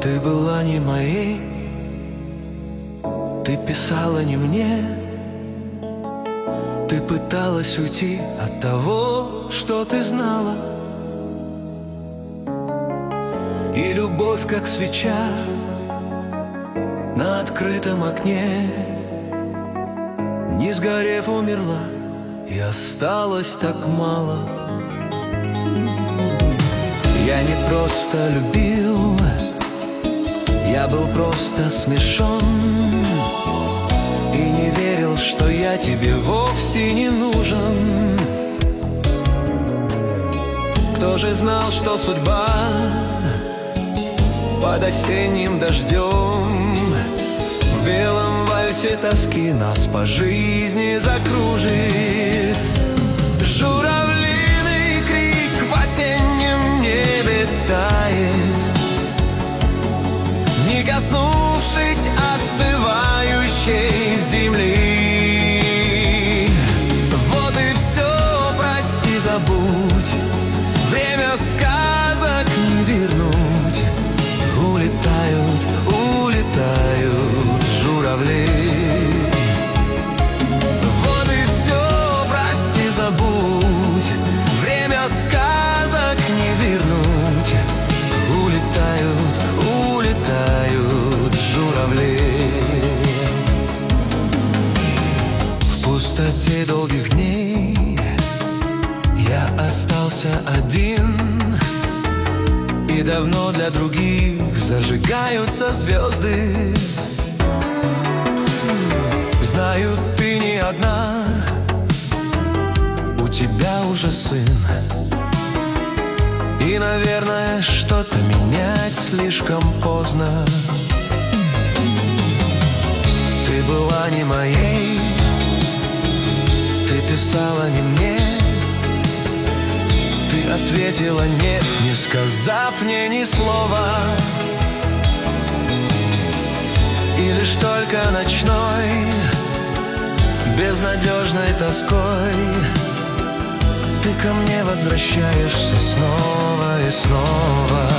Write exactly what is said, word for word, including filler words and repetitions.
Ты была не моей, ты писала не мне. Ты пыталась уйти от того, что ты знала. И любовь, как свеча на открытом окне, не сгорев, умерла, и осталось так мало. Я не просто любил, я был просто смешон и не верил, что я тебе вовсе не нужен. Кто же знал, что судьба под осенним дождем в белом вальсе тоски нас по жизни закружит? Журавлиный крик в осеннем небе тает, не коснувшись остывающей земли. Вот и все, прости, забудь, время сказок не вернуть. Улетают, улетают журавли. Вот и все, прости, забудь, время сказок не вернуть. Улетают, улетают журавли. В пустоте долгих дней я остался один, и давно для других зажигаются звезды. Знаю, ты не одна, у тебя уже сын, и, наверное, что-то менять слишком поздно. Ты была не моей, ты писала не мне. Ты ответила нет, не сказав мне ни слова. И лишь только ночной, безнадежной тоской, ты ко мне возвращаешься снова и снова.